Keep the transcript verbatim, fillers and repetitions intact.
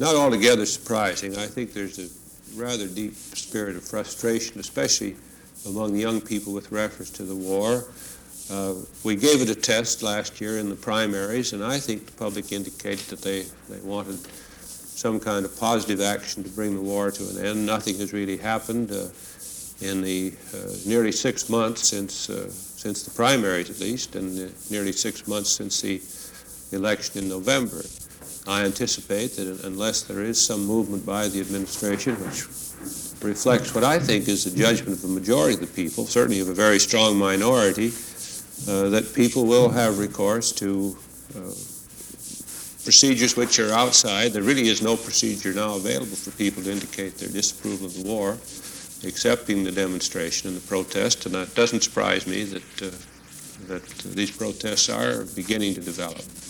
not altogether surprising. I think there's a rather deep spirit of frustration, especially among young people with reference to the war. Uh, we gave it a test last year in the primaries, and I think the public indicated that they, they wanted some kind of positive action to bring the war to an end. Nothing has really happened uh, in the uh, nearly six months since, uh, since the primaries, at least, and uh, nearly six months since the election in November. I anticipate that unless there is some movement by the administration, which reflects what I think is the judgment of the majority of the people, certainly of a very strong minority, uh, that people will have recourse to uh, procedures which are outside. There really is no procedure now available for people to indicate their disapproval of the war, excepting the demonstration and the protest, and that doesn't surprise me that, uh, that these protests are beginning to develop.